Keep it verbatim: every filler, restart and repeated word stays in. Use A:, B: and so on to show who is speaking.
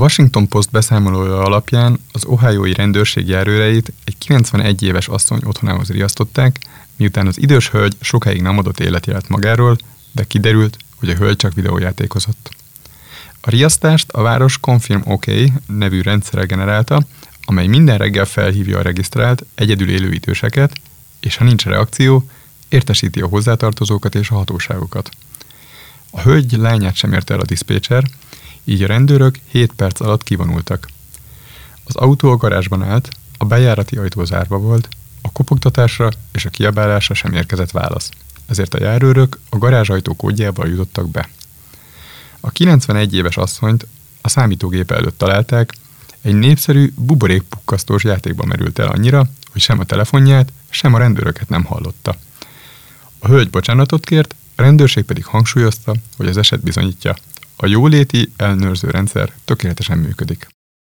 A: Washington Post beszámolója alapján az ohiói rendőrség járőreit egy kilencvenegy éves asszony otthonához riasztották, miután az idős hölgy sokáig nem adott életjelet magáról, de kiderült, hogy a hölgy csak videójátékozott. A riasztást a város Confirm OK nevű rendszere generálta, amely minden reggel felhívja a regisztrált, egyedül élő időseket, és ha nincs reakció, értesíti a hozzátartozókat és a hatóságokat. A hölgy lányát sem érte el a diszpécser, így a rendőrök hét perc alatt kivonultak. Az autó a garázsban állt, a bejárati ajtó zárva volt, a kopogtatásra és a kiabálásra sem érkezett válasz, ezért a járőrök a garázsajtó kódjával jutottak be. A kilencvenegy éves asszonyt a számítógép előtt találták, egy népszerű buborékpukkasztós játékba merült el annyira, hogy sem a telefonját, sem a rendőröket nem hallotta. A hölgy bocsánatot kért, a rendőrség pedig hangsúlyozta, hogy az eset bizonyítja, a jóléti ellenőrző rendszer tökéletesen működik.